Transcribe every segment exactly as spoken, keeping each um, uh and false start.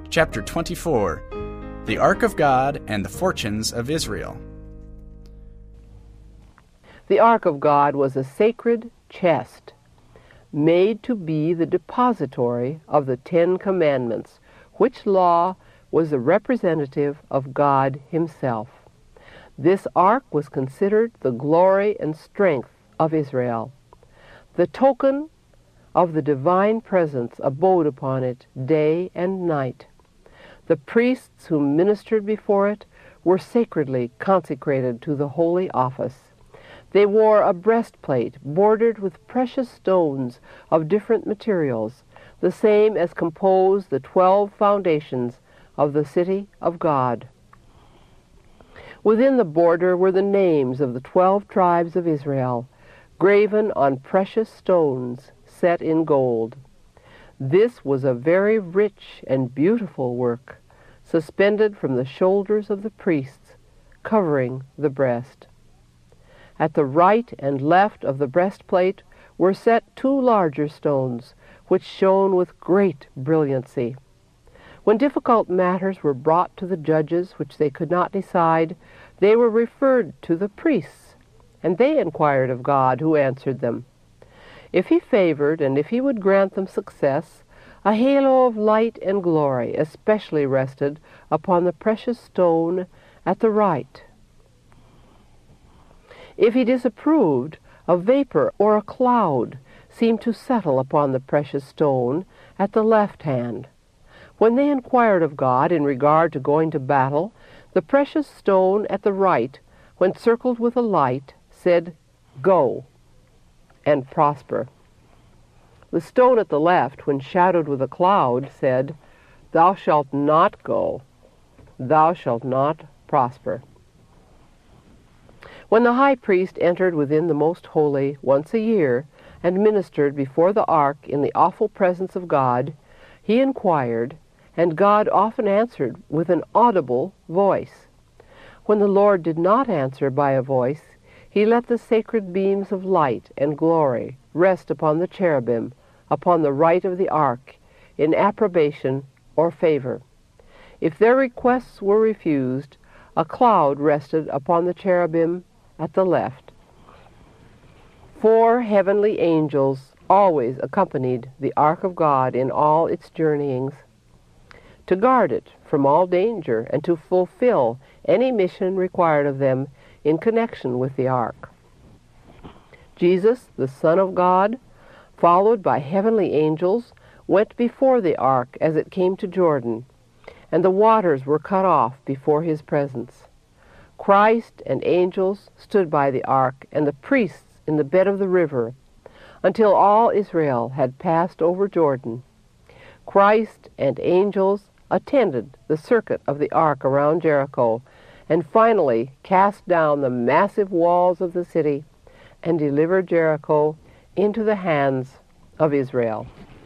Chapter twenty-four, The Ark of God and the Fortunes of Israel. The Ark of God was a sacred chest, made to be the depository of the Ten Commandments, which law was the representative of God himself. This ark was considered the glory and strength of Israel. The token of the divine presence abode upon it day and night. The priests who ministered before it were sacredly consecrated to the holy office. They wore a breastplate bordered with precious stones of different materials, the same as compose the twelve foundations of the city of God. Within the border were the names of the twelve tribes of Israel, graven on precious stones set in gold. This was a very rich and beautiful work, suspended from the shoulders of the priests, covering the breast. At the right and left of the breastplate were set two larger stones, which shone with great brilliancy. When difficult matters were brought to the judges which they could not decide, they were referred to the priests, and they inquired of God, who answered them. If he favored, and if he would grant them success, a halo of light and glory especially rested upon the precious stone at the right. If he disapproved, a vapor or a cloud seemed to settle upon the precious stone at the left hand. When they inquired of God in regard to going to battle, the precious stone at the right, when circled with a light, said, "Go," and prosper. The stone at the left, when shadowed with a cloud, said, "Thou shalt not go, thou shalt not prosper." When the high priest entered within the most holy once a year and ministered before the ark in the awful presence of God, he inquired, and God often answered with an audible voice. When the Lord did not answer by a voice, he let the sacred beams of light and glory rest upon the cherubim, upon the right of the ark, in approbation or favor. If their requests were refused, a cloud rested upon the cherubim at the left. Four heavenly angels always accompanied the ark of God in all its journeyings, to guard it from all danger and to fulfill any mission required of them in connection with the ark. Jesus, the Son of God, followed by heavenly angels, went before the ark as it came to Jordan, and the waters were cut off before his presence. Christ and angels stood by the ark, and the priests in the bed of the river, until all Israel had passed over Jordan. Christ and angels attended the circuit of the ark around Jericho, and finally cast down the massive walls of the city and delivered Jericho into the hands of Israel.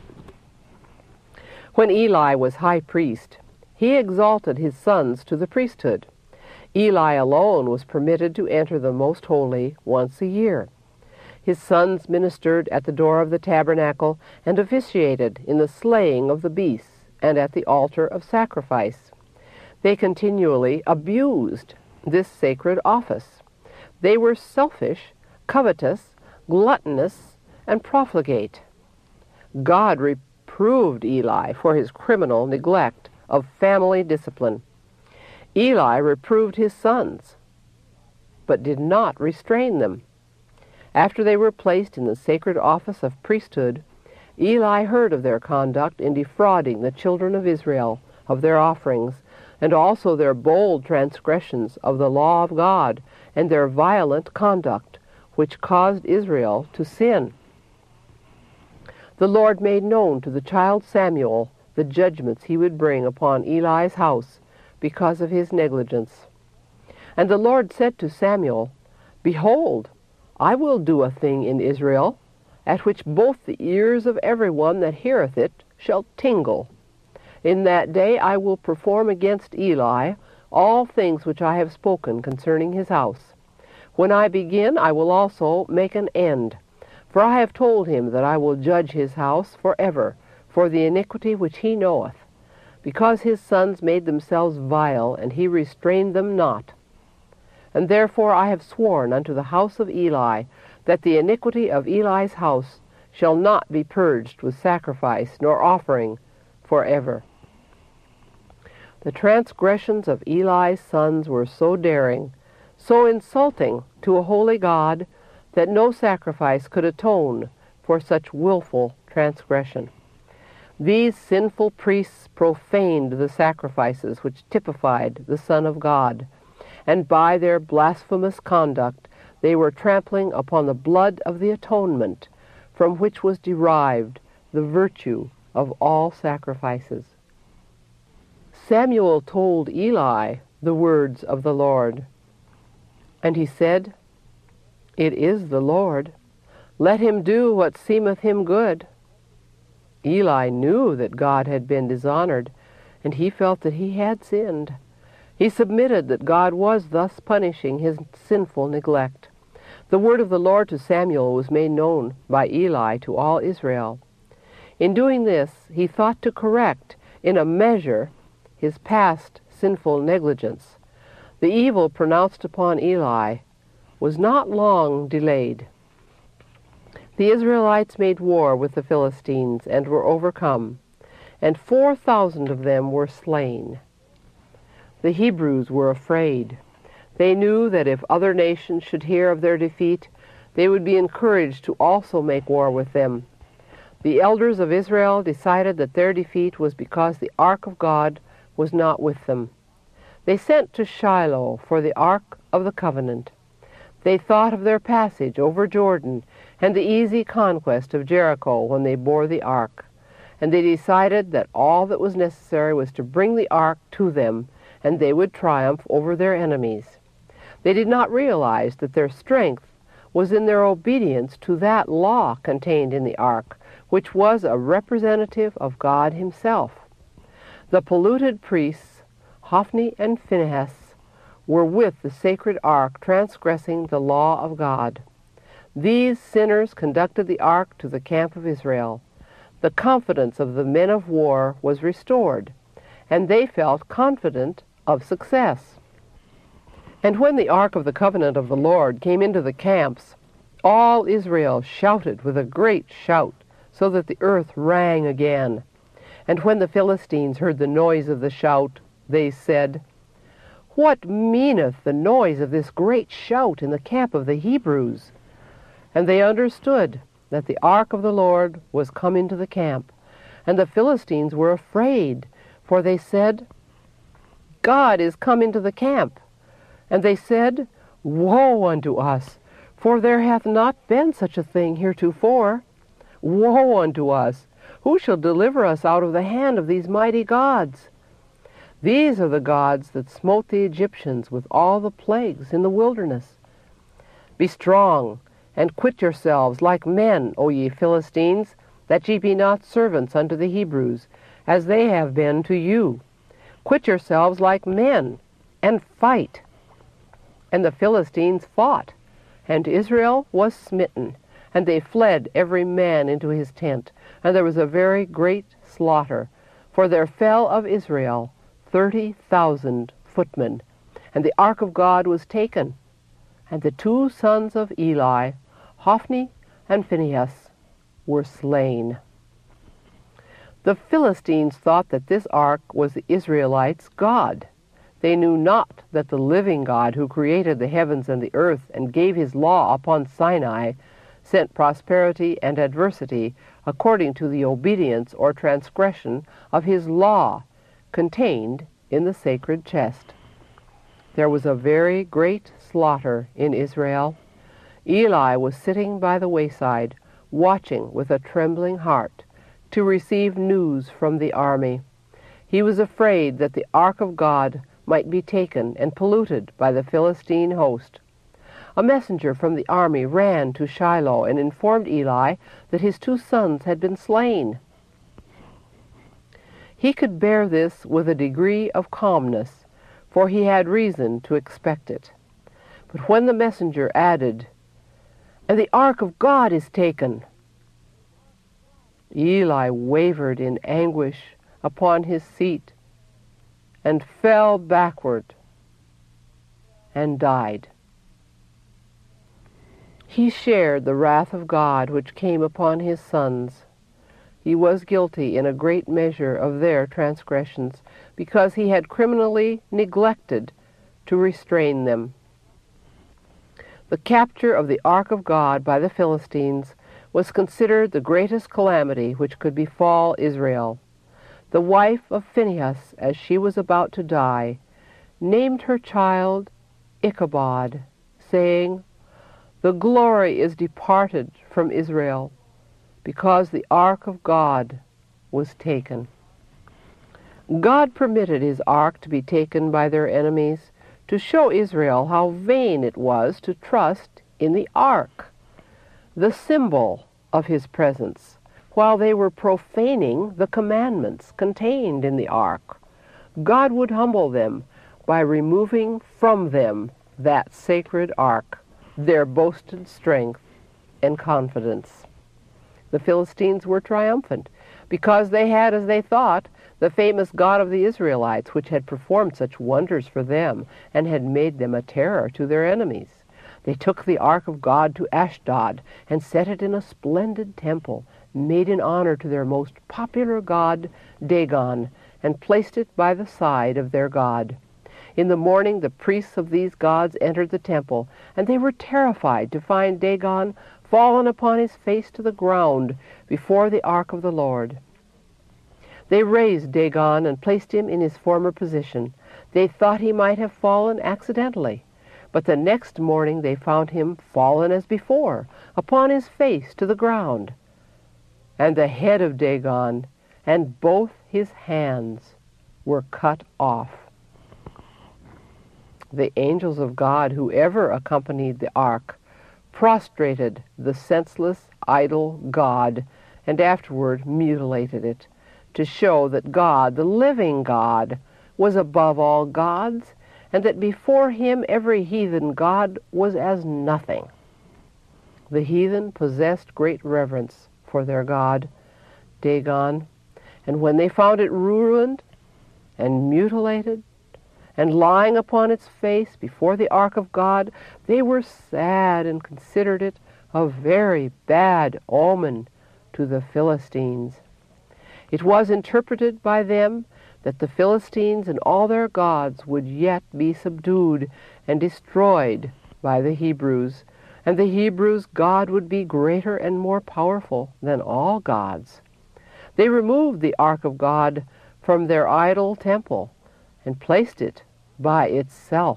When Eli was high priest, he exalted his sons to the priesthood. Eli alone was permitted to enter the most holy once a year. His sons ministered at the door of the tabernacle and officiated in the slaying of the beasts and at the altar of sacrifice. They continually abused this sacred office. They were selfish, covetous, gluttonous, and profligate. God reproved Eli for his criminal neglect of family discipline. Eli reproved his sons, but did not restrain them. After they were placed in the sacred office of priesthood, Eli heard of their conduct in defrauding the children of Israel of their offerings, and also their bold transgressions of the law of God, and their violent conduct, which caused Israel to sin. The Lord made known to the child Samuel the judgments he would bring upon Eli's house because of his negligence. And the Lord said to Samuel, "Behold, I will do a thing in Israel, at which both the ears of every one that heareth it shall tingle. In that day I will perform against Eli all things which I have spoken concerning his house. When I begin, I will also make an end. For I have told him that I will judge his house forever for the iniquity which he knoweth. because his sons made themselves vile, and he restrained them not. And therefore I have sworn unto the house of Eli, that the iniquity of Eli's house shall not be purged with sacrifice nor offering forever. The transgressions of Eli's sons were so daring, so insulting to a holy God, that no sacrifice could atone for such willful transgression. These sinful priests profaned the sacrifices which typified the Son of God, and by their blasphemous conduct they were trampling upon the blood of the atonement, from which was derived the virtue of all sacrifices. Samuel told Eli the words of the Lord, and he said, It is the Lord. Let him do what seemeth him good. Eli knew that God had been dishonored, and he felt that he had sinned. He submitted that God was thus punishing his sinful neglect. The word of the Lord to Samuel was made known by Eli to all Israel. In doing this, he thought to correct, in a measure, his past sinful negligence. The evil pronounced upon Eli was not long delayed. The Israelites made war with the Philistines and were overcome, and four thousand of them were slain. The Hebrews were afraid. They knew that if other nations should hear of their defeat, they would be encouraged to also make war with them. The elders of Israel decided that their defeat was because the ark of God was not with them. They sent to Shiloh for the ark of the covenant. They thought of their passage over Jordan and the easy conquest of Jericho when they bore the ark, and they decided that all that was necessary was to bring the ark to them, and they would triumph over their enemies. They did not realize that their strength was in their obedience to that law contained in the ark, which was a representative of God himself. The polluted priests, Hophni and Phinehas, were with the sacred ark transgressing the law of God. These sinners conducted the ark to the camp of Israel. The confidence of the men of war was restored, and they felt confident of success. And when the ark of the covenant of the Lord came into the camps, all Israel shouted with a great shout, so that the earth rang again. And when the Philistines heard the noise of the shout, they said, What meaneth the noise of this great shout in the camp of the Hebrews? And they understood that the ark of the Lord was come into the camp, and the Philistines were afraid, for they said, God is come into the camp. And they said, Woe unto us, for there hath not been such a thing heretofore. Woe unto us! Who shall deliver us out of the hand of these mighty gods? These are the gods that smote the Egyptians with all the plagues in the wilderness. Be strong, and quit yourselves like men, O ye Philistines, that ye be not servants unto the Hebrews, as they have been to you. Quit yourselves like men, and fight. And the Philistines fought, and Israel was smitten, and they fled every man into his tent, and there was a very great slaughter, for there fell of Israel thirty thousand footmen, and the ark of God was taken, and the two sons of Eli, Hophni and Phinehas, were slain. The Philistines thought that this ark was the Israelites' God. They knew not that the living God, who created the heavens and the earth and gave his law upon Sinai, sent prosperity and adversity according to the obedience or transgression of his law contained in the sacred chest. There was a very great slaughter in Israel. Eli was sitting by the wayside, watching with a trembling heart to receive news from the army. He was afraid that the ark of God might be taken and polluted by the Philistine host. A messenger from the army ran to Shiloh and informed Eli that his two sons had been slain. He could bear this with a degree of calmness, for he had reason to expect it. But when the messenger added, "And the ark of God is taken," Eli wavered in anguish upon his seat and fell backward and died. He shared the wrath of God which came upon his sons. He was guilty in a great measure of their transgressions, because he had criminally neglected to restrain them. The capture of the Ark of God by the Philistines was considered the greatest calamity which could befall Israel. The wife of Phinehas, as she was about to die, named her child Ichabod, saying, "The glory is departed from Israel, because the Ark of God was taken." God permitted his Ark to be taken by their enemies to show Israel how vain it was to trust in the Ark, the symbol of his presence, while they were profaning the commandments contained in the Ark. God would humble them by removing from them that sacred Ark, their boasted strength and confidence. The Philistines were triumphant, because they had, as they thought, the famous God of the Israelites, which had performed such wonders for them and had made them a terror to their enemies. They took the Ark of God to Ashdod and set it in a splendid temple made in honor to their most popular god, Dagon, and placed it by the side of their god. In the morning the priests of these gods entered the temple, and they were terrified to find Dagon fallen upon his face to the ground before the Ark of the Lord. They raised Dagon and placed him in his former position. They thought he might have fallen accidentally, but the next morning they found him fallen as before, upon his face to the ground. And the head of Dagon and both his hands were cut off. The angels of God, who ever accompanied the ark, prostrated the senseless, idol god, and afterward mutilated it, to show that God, the living God, was above all gods, and that before him every heathen god was as nothing. The heathen possessed great reverence for their god, Dagon, and when they found it ruined and mutilated and lying upon its face before the Ark of God, they were sad and considered it a very bad omen to the Philistines. It was interpreted by them that the Philistines and all their gods would yet be subdued and destroyed by the Hebrews, and the Hebrews' God would be greater and more powerful than all gods. They removed the Ark of God from their idol temple and placed it by itself.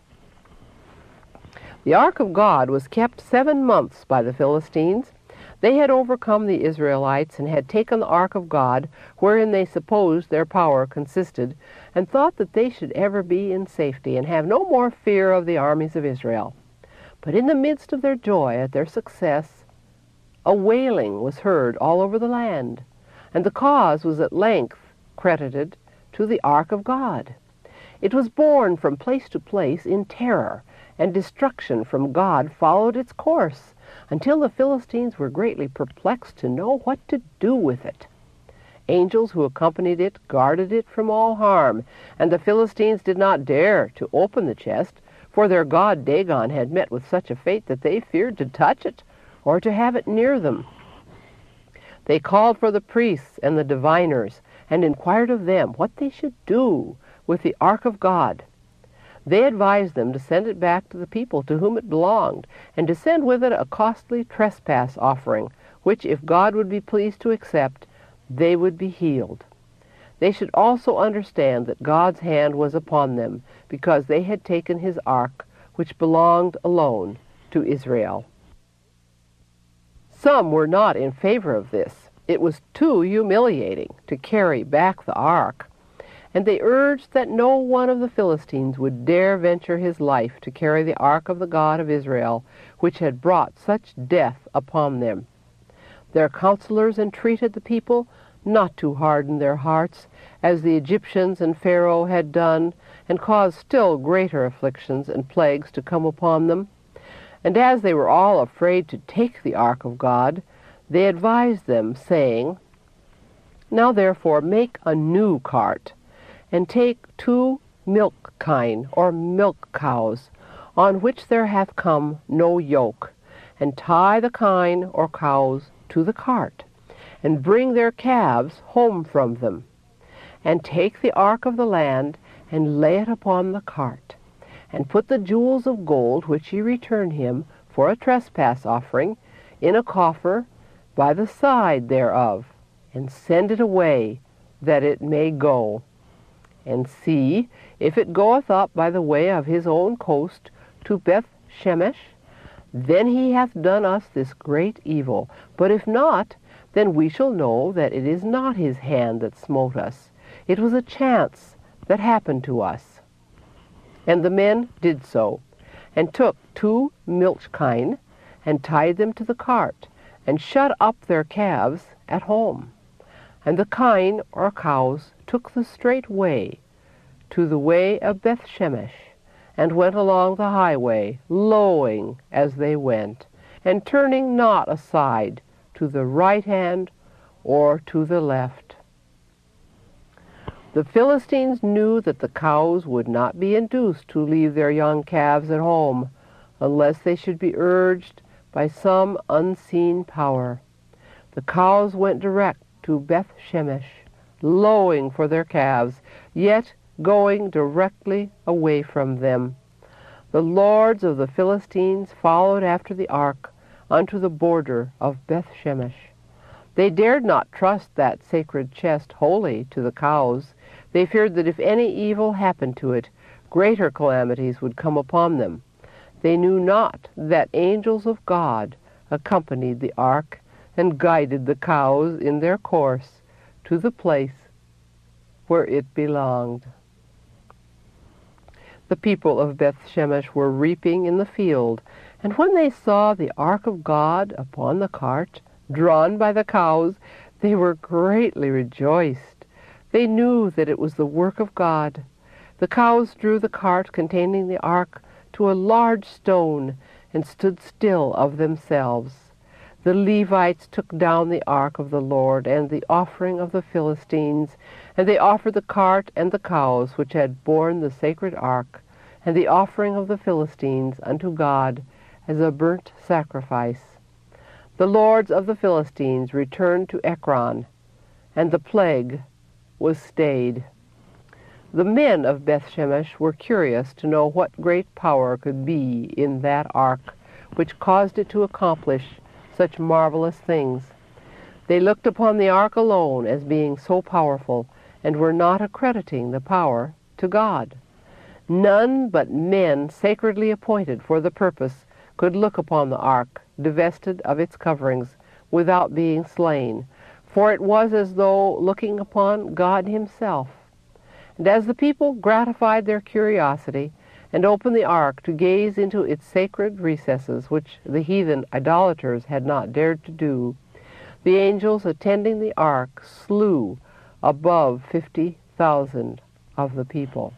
The Ark of God was kept seven months by the Philistines. They had overcome the Israelites and had taken the Ark of God, wherein they supposed their power consisted, and thought that they should ever be in safety and have no more fear of the armies of Israel. But in the midst of their joy at their success, a wailing was heard all over the land, and the cause was at length credited to the Ark of God. It was borne from place to place in terror, and destruction from God followed its course, until the Philistines were greatly perplexed to know what to do with it. Angels who accompanied it guarded it from all harm, and the Philistines did not dare to open the chest, for their god Dagon had met with such a fate that they feared to touch it or to have it near them. They called for the priests and the diviners and inquired of them what they should do with the Ark of God. They advised them to send it back to the people to whom it belonged, and to send with it a costly trespass offering, which, if God would be pleased to accept, they would be healed. They should also understand that God's hand was upon them, because they had taken his ark, which belonged alone to Israel. Some were not in favor of this. It was too humiliating to carry back the ark, and they urged that no one of the Philistines would dare venture his life to carry the ark of the God of Israel, which had brought such death upon them. Their counselors entreated the people not to harden their hearts, as the Egyptians and Pharaoh had done, and caused still greater afflictions and plagues to come upon them. And as they were all afraid to take the ark of God, they advised them, saying, Now therefore make a new cart, and take two milk kine, or milk cows, on which there hath come no yoke, and tie the kine or cows to the cart, and bring their calves home from them. And take the ark of the land, and lay it upon the cart, and put the jewels of gold which ye return him for a trespass offering in a coffer by the side thereof, and send it away, that it may go. And see, if it goeth up by the way of his own coast to Beth-shemesh, then he hath done us this great evil. But if not, then we shall know that it is not his hand that smote us. It was a chance that happened to us. And the men did so, and took two milch kine, and tied them to the cart, and shut up their calves at home. And the kine or cows took the straight way to the way of Beth-shemesh, and went along the highway, lowing as they went, and turning not aside to the right hand or to the left. The Philistines knew that the cows would not be induced to leave their young calves at home, unless they should be urged by some unseen power. The cows went direct to Beth-shemesh, lowing for their calves, yet going directly away from them. The lords of the Philistines followed after the ark unto the border of Beth-shemesh. They dared not trust that sacred chest wholly to the cows. They feared that if any evil happened to it, greater calamities would come upon them. They knew not that angels of God accompanied the ark and guided the cows in their course to the place where it belonged. The people of Beth-shemesh were reaping in the field, and when they saw the ark of God upon the cart, drawn by the cows, they were greatly rejoiced. They knew that it was the work of God. The cows drew the cart containing the ark to a large stone, and stood still of themselves. The Levites took down the ark of the Lord and the offering of the Philistines, and they offered the cart and the cows which had borne the sacred ark, and the offering of the Philistines unto God as a burnt sacrifice. The lords of the Philistines returned to Ekron, and the plague was stayed. The men of Beth-shemesh were curious to know what great power could be in that ark, which caused it to accomplish such marvelous things. They looked upon the ark alone as being so powerful, and were not accrediting the power to God. None but men sacredly appointed for the purpose could look upon the ark, divested of its coverings, without being slain, for it was as though looking upon God himself. And as the people gratified their curiosity, and opened the ark to gaze into its sacred recesses, which the heathen idolaters had not dared to do, the angels attending the ark slew above fifty thousand of the people.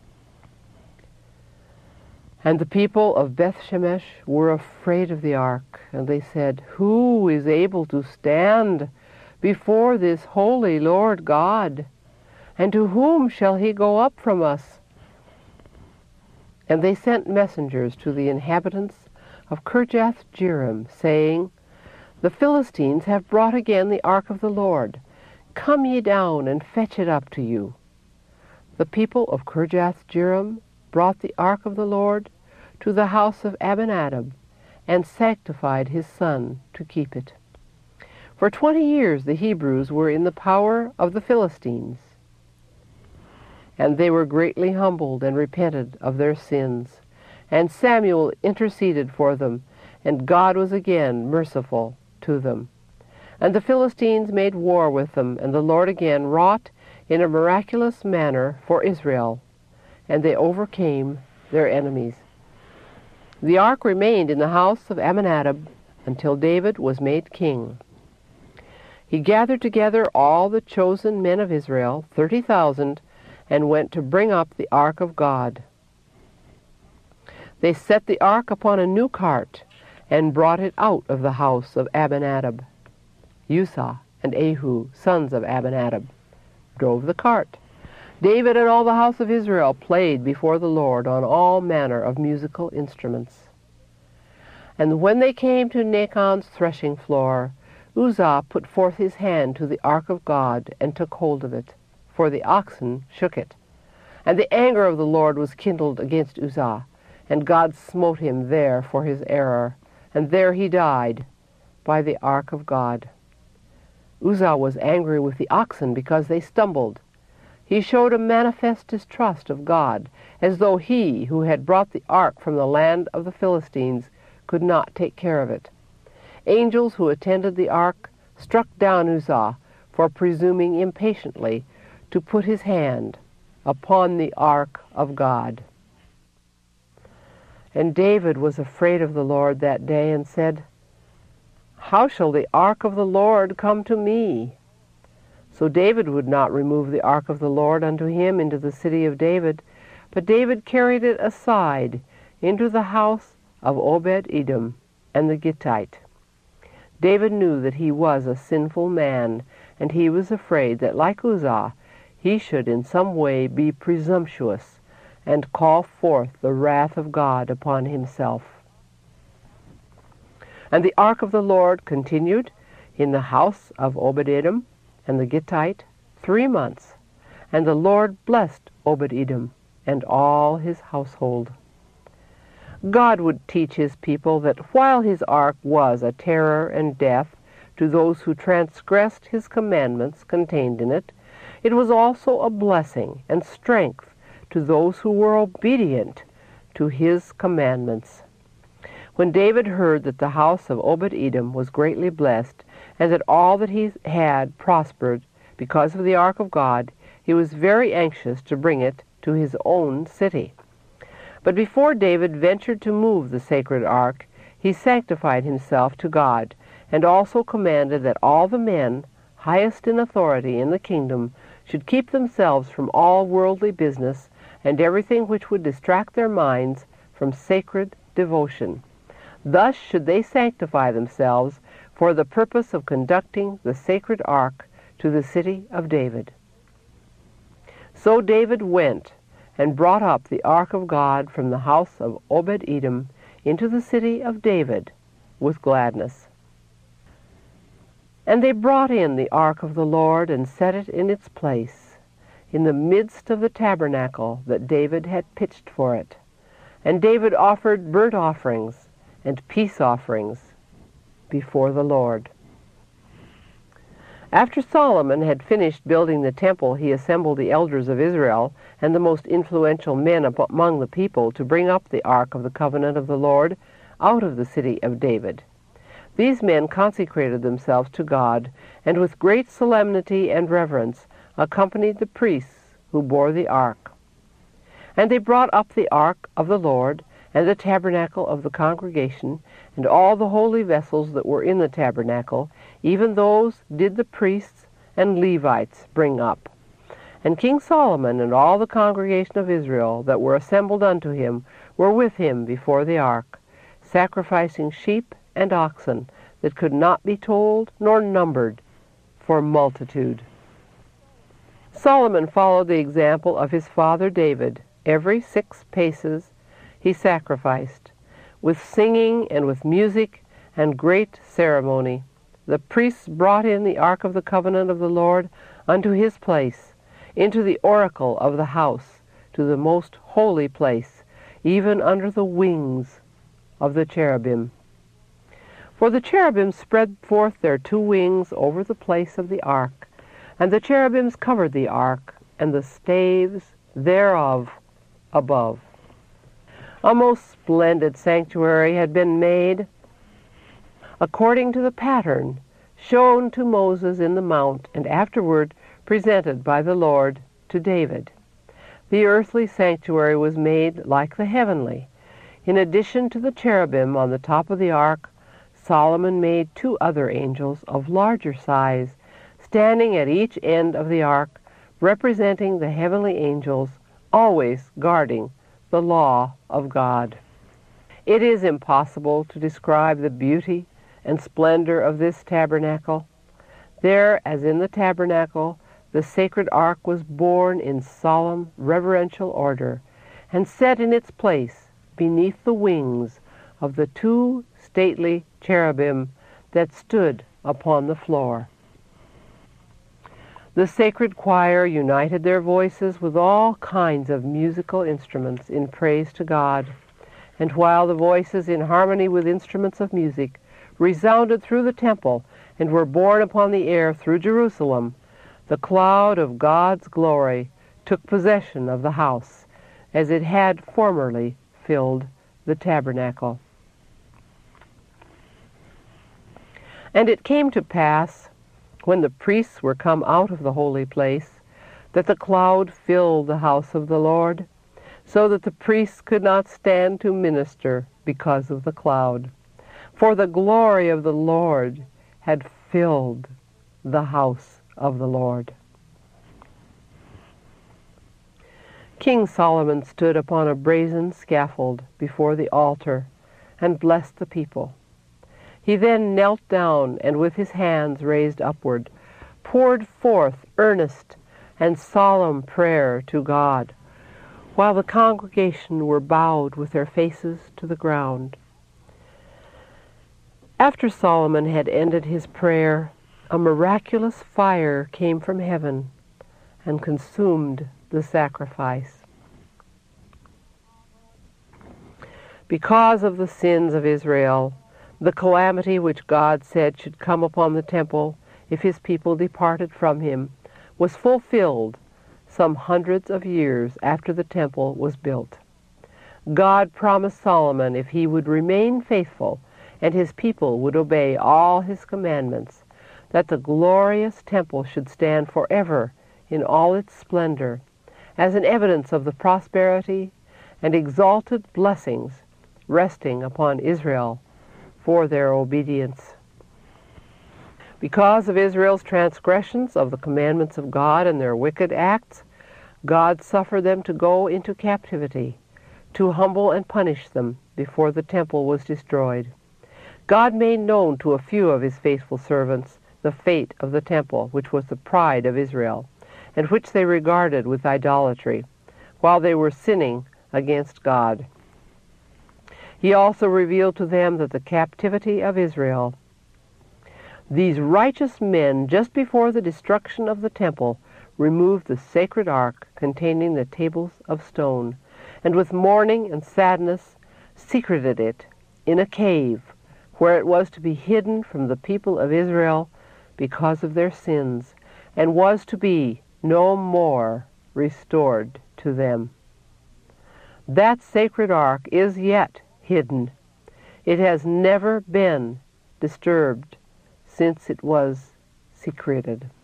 And the people of Beth-shemesh were afraid of the ark, and they said, Who is able to stand before this holy Lord God? And to whom shall he go up from us? And they sent messengers to the inhabitants of Kirjath-jearim, saying, The Philistines have brought again the ark of the Lord. Come ye down and fetch it up to you. The people of Kirjath-jearim brought the ark of the Lord to the house of Abinadab, and sanctified his son to keep it. For twenty years the Hebrews were in the power of the Philistines, and they were greatly humbled and repented of their sins. And Samuel interceded for them, and God was again merciful to them. And the Philistines made war with them, and the Lord again wrought in a miraculous manner for Israel, and they overcame their enemies. The ark remained in the house of Abinadab until David was made king. He gathered together all the chosen men of Israel, thirty thousand, and went to bring up the ark of God. They set the ark upon a new cart, and brought it out of the house of Abinadab. Uzzah and Ehud, sons of Abinadab, drove the cart. David and all the house of Israel played before the Lord on all manner of musical instruments. And when they came to Nachon's threshing floor, Uzzah put forth his hand to the ark of God, and took hold of it, for the oxen shook it. And the anger of the Lord was kindled against Uzzah, and God smote him there for his error, and there he died by the ark of God. Uzzah was angry with the oxen because they stumbled. He showed a manifest distrust of God, as though he, who had brought the ark from the land of the Philistines, could not take care of it. Angels who attended the ark struck down Uzzah for presuming impatiently to put his hand upon the ark of God. And David was afraid of the Lord that day, and said, "How shall the ark of the Lord come to me?" So David would not remove the ark of the Lord unto him into the city of David, but David carried it aside into the house of Obed-Edom and the Gittite. David knew that he was a sinful man, and he was afraid that, like Uzzah, he should in some way be presumptuous and call forth the wrath of God upon himself. And the ark of the Lord continued in the house of Obed-Edom and the Gittite three months, and the Lord blessed Obed-Edom and all his household. God would teach his people that while his ark was a terror and death to those who transgressed his commandments contained in it, it was also a blessing and strength to those who were obedient to his commandments. When David heard that the house of Obed-Edom was greatly blessed, and that all that he had prospered because of the ark of God, he was very anxious to bring it to his own city. But before David ventured to move the sacred ark, he sanctified himself to God, and also commanded that all the men, highest in authority in the kingdom, should keep themselves from all worldly business and everything which would distract their minds from sacred devotion. Thus should they sanctify themselves for the purpose of conducting the sacred ark to the city of David. So David went and brought up the ark of God from the house of Obed-Edom into the city of David with gladness. And they brought in the ark of the Lord and set it in its place, in the midst of the tabernacle that David had pitched for it. And David offered burnt offerings and peace offerings before the Lord. After Solomon had finished building the temple, he assembled the elders of Israel and the most influential men among the people to bring up the ark of the covenant of the Lord out of the city of David. These men consecrated themselves to God, and with great solemnity and reverence accompanied the priests who bore the ark. And they brought up the ark of the Lord, and the tabernacle of the congregation, and all the holy vessels that were in the tabernacle, even those did the priests and Levites bring up. And King Solomon and all the congregation of Israel that were assembled unto him were with him before the ark, sacrificing sheep and oxen that could not be told nor numbered for multitude. Solomon followed the example of his father David. Every six paces he sacrificed, with singing and with music and great ceremony. The priests brought in the ark of the covenant of the Lord unto his place, into the oracle of the house, to the most holy place, even under the wings of the cherubim. For the cherubim spread forth their two wings over the place of the ark, and the cherubims covered the ark, and the staves thereof above. A most splendid sanctuary had been made according to the pattern shown to Moses in the mount, and afterward presented by the Lord to David. The earthly sanctuary was made like the heavenly. In addition to the cherubim on the top of the ark, Solomon made two other angels of larger size, standing at each end of the ark, representing the heavenly angels, always guarding the law of God. It is impossible to describe the beauty and splendor of this tabernacle. There, as in the tabernacle, the sacred ark was borne in solemn, reverential order, and set in its place beneath the wings of the two stately cherubim that stood upon the floor. The sacred choir united their voices with all kinds of musical instruments in praise to God, and while the voices in harmony with instruments of music resounded through the temple and were borne upon the air through Jerusalem, the cloud of God's glory took possession of the house, as it had formerly filled the tabernacle. And it came to pass, when the priests were come out of the holy place, that the cloud filled the house of the Lord, so that the priests could not stand to minister because of the cloud. For the glory of the Lord had filled the house of the Lord. King Solomon stood upon a brazen scaffold before the altar and blessed the people. He then knelt down and with his hands raised upward, poured forth earnest and solemn prayer to God, while the congregation were bowed with their faces to the ground. After Solomon had ended his prayer, a miraculous fire came from heaven and consumed the sacrifice. Because of the sins of Israel, the calamity which God said should come upon the temple if his people departed from him was fulfilled some hundreds of years after the temple was built. God promised Solomon if he would remain faithful and his people would obey all his commandments, that the glorious temple should stand forever in all its splendor, as an evidence of the prosperity and exalted blessings resting upon Israel for their obedience. Because of Israel's transgressions of the commandments of God and their wicked acts, God suffered them to go into captivity, to humble and punish them before the temple was destroyed. God made known to a few of his faithful servants the fate of the temple, which was the pride of Israel, and which they regarded with idolatry, while they were sinning against God. He also revealed to them that the captivity of Israel. These righteous men, just before the destruction of the temple, removed the sacred ark containing the tables of stone, and with mourning and sadness secreted it in a cave, where it was to be hidden from the people of Israel because of their sins, and was to be no more restored to them. That sacred ark is yet hidden. It has never been disturbed since it was secreted.